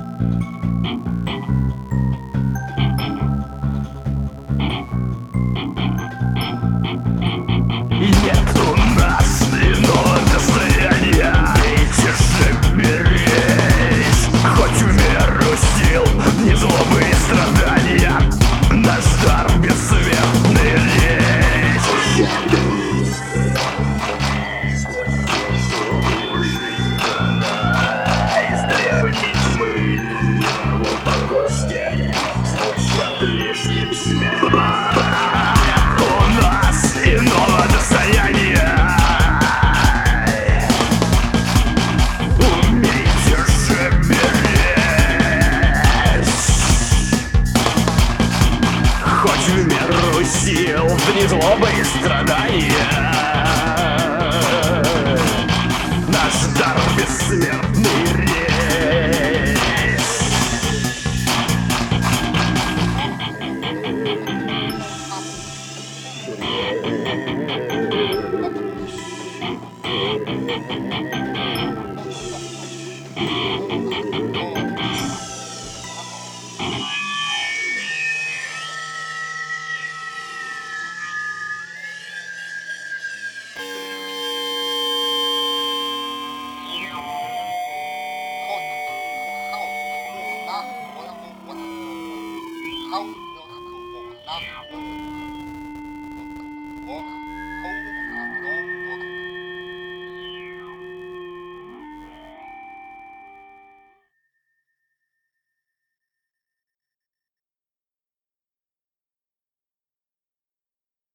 Нет у нас иного достояния, эти же берись. Хоть в меру сил, не злобы и страдания, наш дар бессмертный речь. Из древних мы его погости звучат лишним смерть. У нас иного достояния, умейте же беречь. Хоть в меру сил, не злобы и страдания, наш дар бессмертный речь. Thank you.